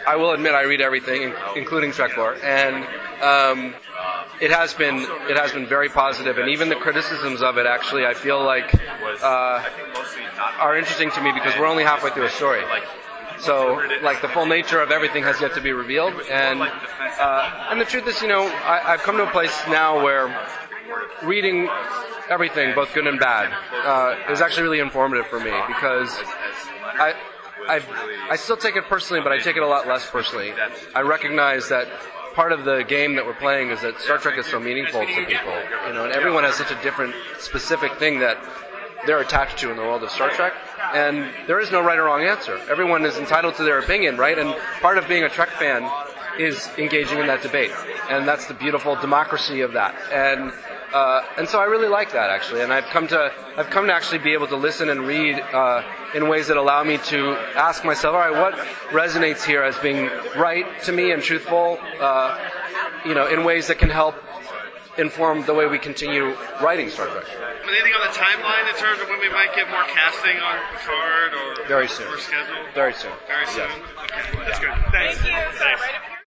I will admit I read everything, including Trek lore, and it has been very positive, and even the criticisms of it, actually, I feel like are interesting to me because we're only halfway through a story. So, like, the full nature of everything has yet to be revealed, and the truth is, I've come to a place now where reading everything, both good and bad, is actually really informative for me because I still take it personally, but I take it a lot less personally. I recognize that part of the game that we're playing is that Star Trek is so meaningful to people, and everyone has such a different, specific thing that they're attached to in the world of Star Trek, and there is no right or wrong answer. Everyone is entitled to their opinion, right? And part of being a Trek fan is engaging in that debate, and that's the beautiful democracy of that. And so I really like that, actually, and I've come to actually be able to listen and read in ways that allow me to ask myself, all right, what resonates here as being right to me and truthful, in ways that can help inform the way we continue writing Star Trek. Anything on the timeline in terms of when we might get more casting on Picard or very soon? Or schedule? Very soon. Very soon. Yes. Okay, that's good. Thanks. Thank you. Thanks.